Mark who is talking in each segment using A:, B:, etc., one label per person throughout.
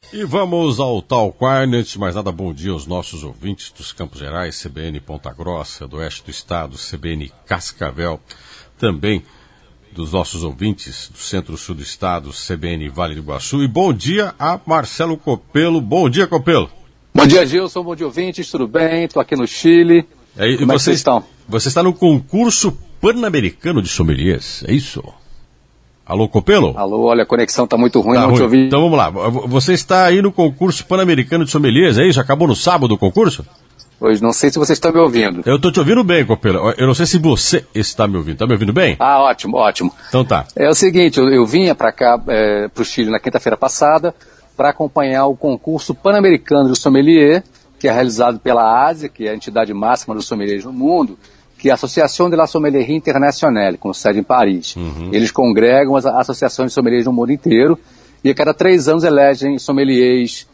A: E vamos ao Talk Wine. Antes de mais nada, bom dia aos nossos ouvintes dos Campos Gerais, CBN Ponta Grossa, do Oeste do Estado, CBN Cascavel, também dos nossos ouvintes do Centro-Sul do Estado, CBN Vale do Iguaçu. E bom dia a Marcelo Copelo. Bom dia, Copelo.
B: Bom dia, Gilson. Bom dia, ouvintes. Tudo bem? Estou aqui no Chile. Como é que vocês estão?
A: Você está no concurso pan-americano de sommeliers, é isso? Alô, Copelo?
B: Alô, olha, a conexão está muito ruim, não te ouvi.
A: Então vamos lá. Você está aí no concurso pan-americano de sommeliers, é isso? Acabou no sábado o concurso?
B: Pois não sei se vocês estão me ouvindo.
A: Eu estou te ouvindo bem, Copelo. Eu não sei se você está me ouvindo. Está me ouvindo bem?
B: Ah, ótimo, ótimo.
A: Então tá.
B: É o seguinte, eu vinha para cá, para o Chile na quinta-feira passada, para acompanhar o concurso pan-americano de sommelier, que é realizado pela ASIA, que é a entidade máxima dos sommeliers no mundo, que é a Associação de la Sommellerie Internationale, com sede em Paris. Eles congregam as associações de sommeliers no mundo inteiro, e a cada 3 anos elegem sommeliers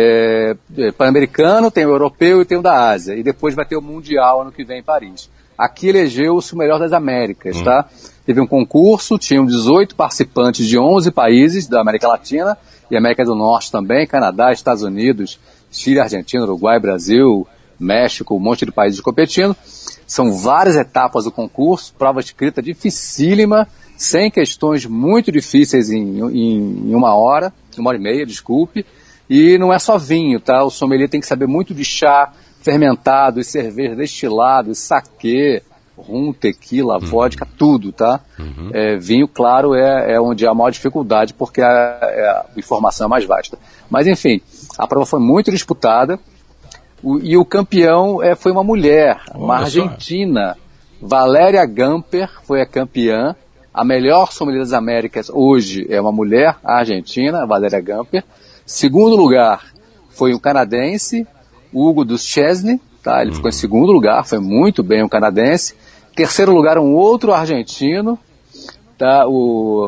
B: pan-americano, tem o europeu e tem o da Ásia, e depois vai ter o mundial ano que vem em Paris. Aqui elegeu-se o melhor das Américas, tá? Teve um concurso, tinham 18 participantes de 11 países da América Latina, e América do Norte também, Canadá, Estados Unidos, Chile, Argentina, Uruguai, Brasil, México, um monte de países competindo. São várias etapas do concurso, prova escrita dificílima, 100 questões muito difíceis em 1 hora, 1h30, desculpe. E não é só vinho, tá? O sommelier tem que saber muito de chá, fermentado, cerveja, destilado, saquê, rum, tequila, vodka, tudo, tá? Vinho, claro, é onde há a maior dificuldade, porque a informação é mais vasta. Mas, enfim, a prova foi muito disputada. E o campeão foi uma mulher, uma argentina, Valéria Gamper foi a campeã. A melhor sommelier das Américas hoje é uma mulher, a argentina, Valéria Gamper. Segundo lugar foi o canadense, Hugo Duchesne, tá? Ele ficou em segundo lugar, foi muito bem o canadense. Terceiro lugar um outro argentino, tá? O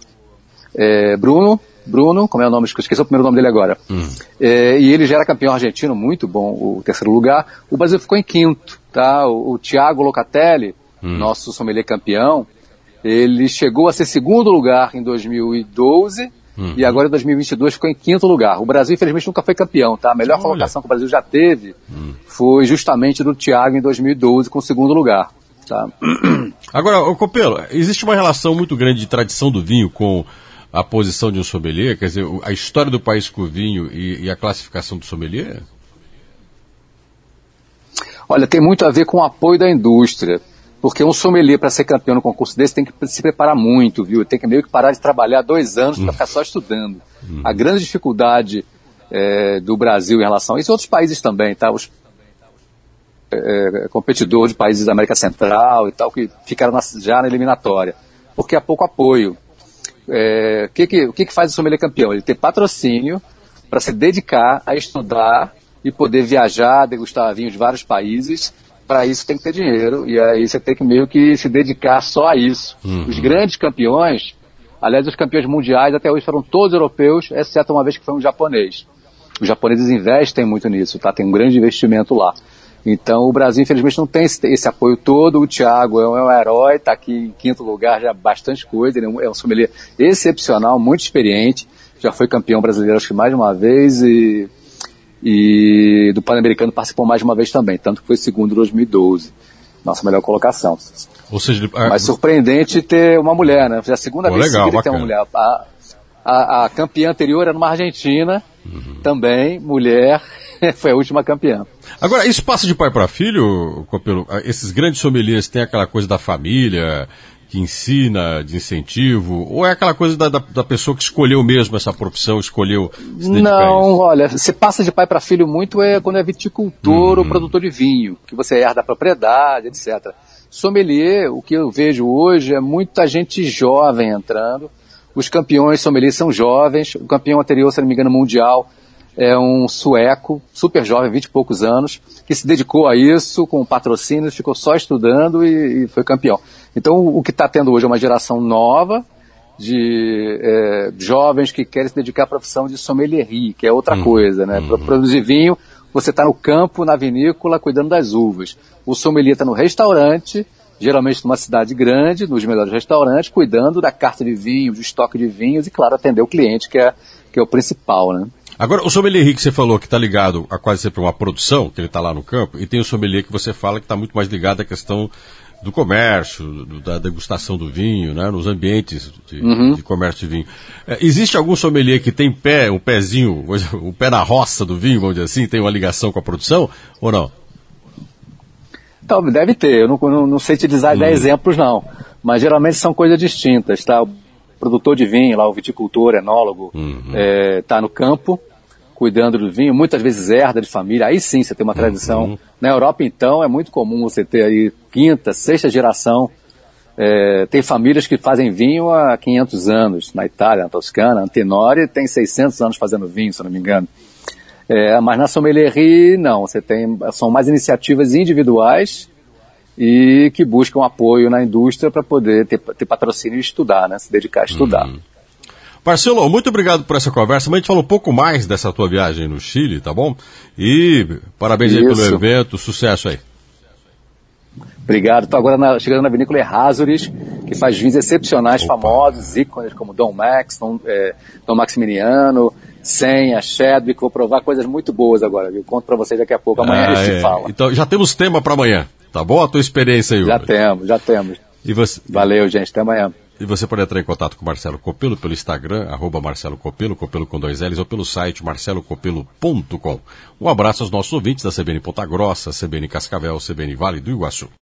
B: Bruno, como é o nome? Esqueci o primeiro nome dele agora. E ele já era campeão argentino, muito bom o terceiro lugar. O Brasil ficou em quinto, tá? O Thiago Locatelli, nosso sommelier campeão, ele chegou a ser segundo lugar em 2012 e agora em 2022 ficou em quinto lugar. O Brasil, infelizmente, nunca foi campeão, tá? A melhor colocação que o Brasil já teve foi justamente do Thiago em 2012 com o segundo lugar, tá?
A: Agora, Copelo, existe uma relação muito grande de tradição do vinho com a posição de um sommelier, quer dizer, a história do país com o vinho e a classificação do sommelier?
B: Olha, tem muito a ver com o apoio da indústria, porque um sommelier, para ser campeão no concurso desse, tem que se preparar muito, viu? Tem que meio que parar de trabalhar 2 anos para ficar só estudando. A grande dificuldade do Brasil em relação a isso, e outros países também, tá? Os competidores de países da América Central e tal, que ficaram já na eliminatória, porque há pouco apoio. O que faz o sommelier campeão? Ele ter patrocínio para se dedicar a estudar e poder viajar, degustar vinhos de vários países. Para isso tem que ter dinheiro, e aí você tem que meio que se dedicar só a isso. Os grandes campeões, aliás, os campeões mundiais até hoje foram todos europeus, exceto uma vez que foi um japonês. Os japoneses investem muito nisso, tá? Tem um grande investimento lá. Então o Brasil, infelizmente, não tem esse apoio todo. O Thiago é um herói, está aqui em quinto lugar, já bastante coisa. Ele é um sommelier excepcional, muito experiente. Já foi campeão brasileiro, acho que mais de uma vez, e do Pan-Americano participou mais de uma vez também, tanto que foi segundo em 2012. Nossa melhor colocação.
A: Ou seja,
B: mas surpreendente ter uma mulher, né? Já a segunda vez seguida que tem uma mulher. A campeã anterior era uma argentina, também, mulher, foi a última campeã.
A: Agora, isso passa de pai para filho, Copelo? Esses grandes sommeliers têm aquela coisa da família, que ensina, de incentivo, ou é aquela coisa da pessoa que escolheu mesmo essa profissão, escolheu se dedicar a isso?
B: Não, olha, você passa de pai para filho muito quando é viticultor ou produtor de vinho, que você herda a propriedade, etc. Sommelier, o que eu vejo hoje é muita gente jovem entrando. Os campeões sommeliers são jovens. O campeão anterior, se não me engano, mundial, é um sueco, super jovem, 20 e poucos anos, que se dedicou a isso com patrocínio, ficou só estudando e foi campeão. Então, o que está tendo hoje é uma geração nova de jovens que querem se dedicar à profissão de sommelierie, que é outra coisa, né? Para produzir vinho, você está no campo, na vinícola, cuidando das uvas. O sommelier está no restaurante, geralmente numa cidade grande, nos melhores restaurantes, cuidando da carta de vinho, do estoque de vinhos e, claro, atender o cliente, que é o principal, né?
A: Agora, o sommelier que você falou que está ligado a quase sempre uma produção, que ele está lá no campo, e tem o sommelier que você fala que está muito mais ligado à questão do comércio, da degustação do vinho, né, nos ambientes de comércio de vinho. Existe algum sommelier que tem um pezinho, o pé na roça do vinho, vamos dizer assim, tem uma ligação com a produção, ou não?
B: Então, deve ter, eu não sei te dar exemplos não, mas geralmente são coisas distintas, tá? O produtor de vinho, lá o viticultor, enólogo, tá no campo, cuidando do vinho, muitas vezes herda de família, aí sim você tem uma tradição. Na Europa, então, é muito comum você ter aí quinta, sexta geração. Tem famílias que fazem vinho há 500 anos, na Itália, na Toscana. Antenori tem 600 anos fazendo vinho, se eu não me engano. Mas na sommelierie, não, são mais iniciativas individuais e que buscam apoio na indústria para poder ter patrocínio e estudar, né, se dedicar a estudar.
A: Marcelo, muito obrigado por essa conversa. Mas a gente falou um pouco mais dessa tua viagem no Chile, tá bom? E parabéns aí pelo evento, sucesso aí.
B: Obrigado. Estou agora chegando na vinícola Errázuriz, que faz vinhos excepcionais, famosos, ícones como Dom Max, Dom Maximiliano, Senha, Chadwick. Vou provar coisas muito boas agora, viu? Conto para vocês daqui a pouco. Amanhã a gente se fala.
A: Então já temos tema para amanhã, tá bom? A tua experiência aí.
B: Já temos.
A: E você...
B: Valeu, gente. Até amanhã.
A: E você pode entrar em contato com o Marcelo Copelo pelo Instagram, @MarceloCopelo, Copelo com 2 L's, ou pelo site marcelocopelo.com. Um abraço aos nossos ouvintes da CBN Ponta Grossa, CBN Cascavel, CBN Vale do Iguaçu.